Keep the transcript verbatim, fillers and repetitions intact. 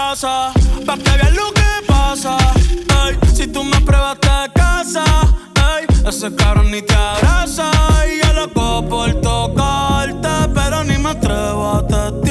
casa, pa' que veas lo que pasa. Ey, si tú me pruebas te casa, ey, ese cabrón ni te abraza. Y yo loco por tocarte, pero ni me atrevo a testar.